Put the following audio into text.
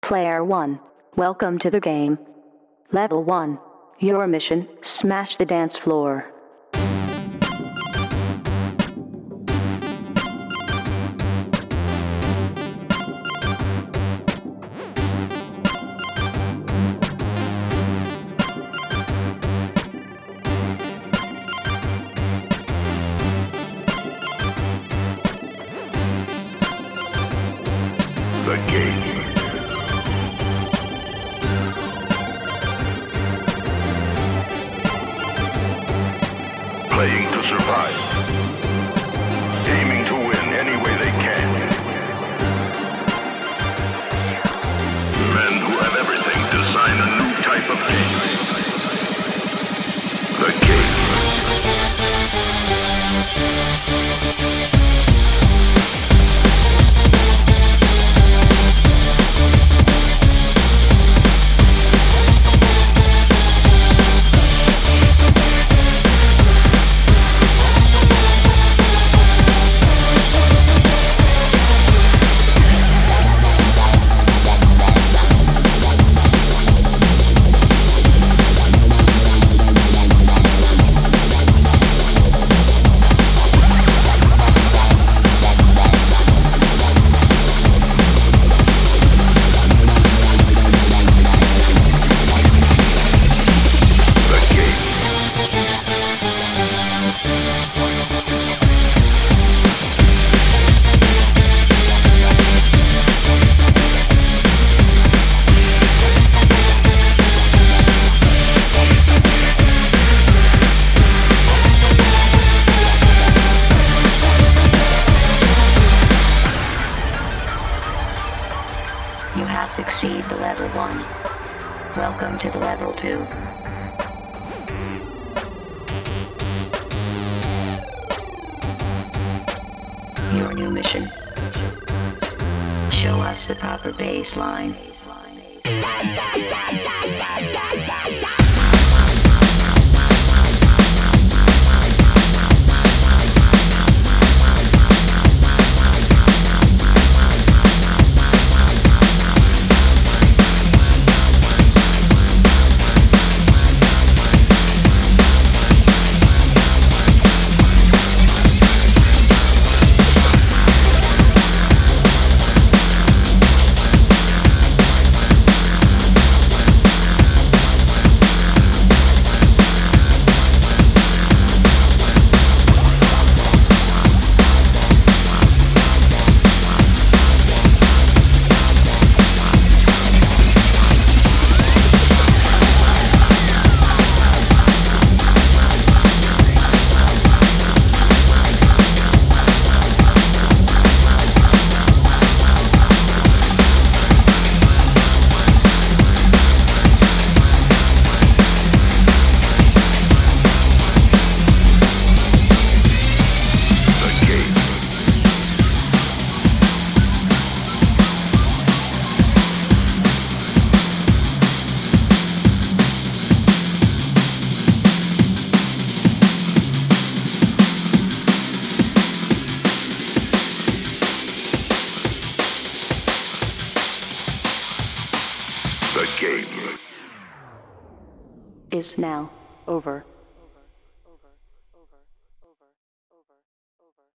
Player 1, welcome to the game. Level 1, your mission, smash the dance floor. The game. Playing to survive. Aiming to win any way they can. Men who have everything design a new type of game. The game. You have succeeded the level 1. Welcome to the level 2. Your new mission. Show us the proper baseline. The game Is now over.